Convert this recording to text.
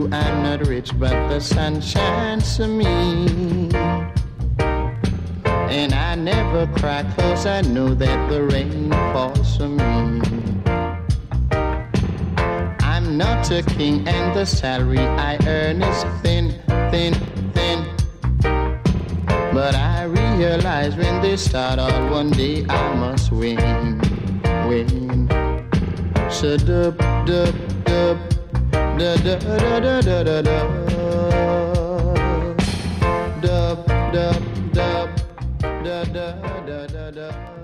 true, I'm not rich, but the sun shines for me. And I never cry, 'cause I know that the rain falls for me. I'm not a king, and the salary I earn is thin, thin, thin. But I realize when they start out, one day I must win, win. So dub, dub, dub, da da da da da da da. Dub, dub, dub, da da da da da.